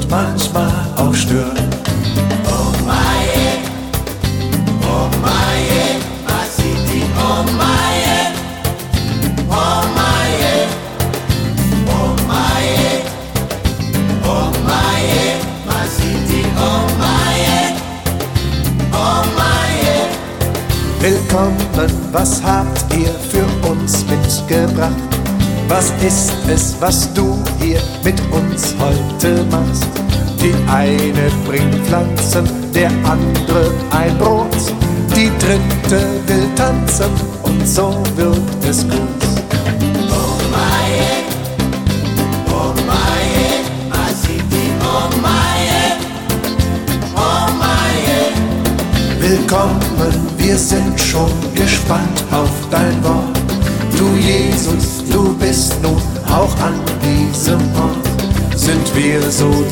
manchmal auch stört. Oh Maie, Masiti, oh Maie, oh Maie, oh Maie, oh Maie, Masiti, oh Maie, oh Maie. Willkommen, was habt ihr für uns mitgebracht? Was ist es, was du hier mit uns heute machst? Die eine bringt Pflanzen, der andere ein Brot, die dritte will tanzen und so wird es gut. Oh Maie, Masiti, oh Maie, oh Maie. Willkommen, wir sind schon gespannt auf dein Wort. Du Jesus, du bist nun auch an diesem Ort. Sind wir so